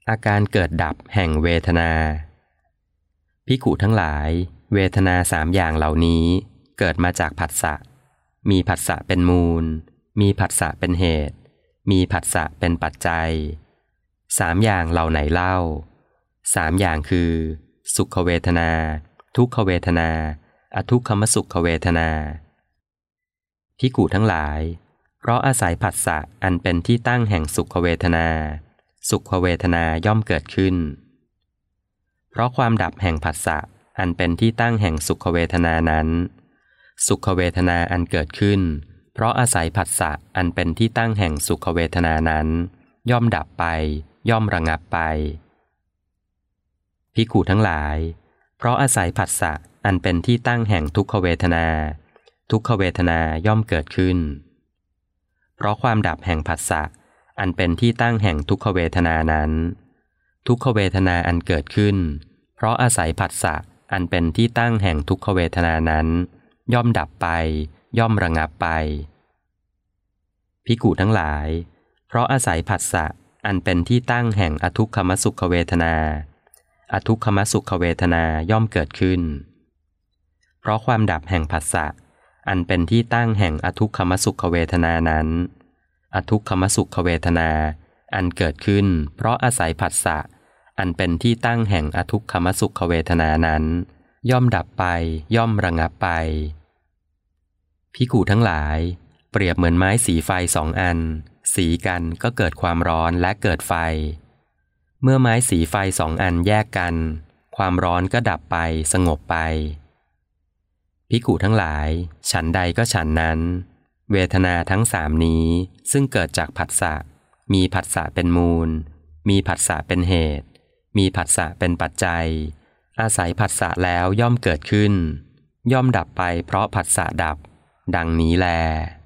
อาการเกิดดับแห่งเวทนาภิกขุทั้งหลายเวทนาสามอย่างเหล่านี้เกิดมาจากผัสสะมีผัสสะเป็นมูลมีผัสสะเป็นเหตุมีผัสสะเป็นปัจจัยสามอย่างเหล่าไหนเล่าสามอย่างคือสุขเวทนาทุกขเวทนาอทุกขมสุขเวทนาภิกขุทั้งหลายเพราะอาศัยผัสสะอันเป็นที่ตั้งแห่งสุขเวทนาสุขเวทนาย่อมเกิดขึ้นเพราะความดับแห่งผัสสะอันเป็นที่ตั้งแห่งสุขเวทนานั้นสุขเวทนาอันเกิดขึ้นเพราะอาศัยผัสสะอันเป็นที่ตั้งแห่งสุขเวทนานั้นย่อมดับไปย่อมระงับไปภิกขุทั้งหลายเพราะอาศัยผัสสะอันเป็นที่ตั้งแห่งทุกขเวทนาทุกขเวทนาย่อมเกิดขึ้นเพราะความดับแห่งผัสสะอันเป็นที่ตั้งแห่งทุกขเวทนานั้นทุกขเวทนาอันเกิดขึ้นเพราะอาศัยผัสสะอันเป็นที่ตั้งแห่งทุกขเวทนานั้นย่อมดับไปย่อมระงับไปภิกขุทั้งหลายเพราะอาศัยผัสสะอันเป็นที่ตั้งแห่งอทุกขมสุขเวทนาอทุกขมสุขเวทนาย่อมเกิดขึ้นเพราะความดับแห่งผัสสะอันเป็นที่ตั้งแห่งอทุกขมสุขเวทนานั้นอทุกขมสุขเวทนาอันเกิดขึ้นเพราะอาศัยผัสสะอันเป็นที่ตั้งแห่งอทุกขมสุขเวทนานั้นย่อมดับไปย่อมระงับไปภิกขุทั้งหลายเปรียบเหมือนไม้สีไฟสองอันสีกันก็เกิดความร้อนและเกิดไฟเมื่อไม้สีไฟสองอันแยกกันความร้อนก็ดับไปสงบไปภิกขุทั้งหลายฉันใดก็ฉันนั้นเวทนาทั้งสามนี้ซึ่งเกิดจากผัสสะมีผัสสะเป็นมูลมีผัสสะเป็นเหตุมีผัสสะเป็นปัจจัยอาศัยผัสสะแล้วย่อมเกิดขึ้นย่อมดับไปเพราะผัสสะดับดังนี้แล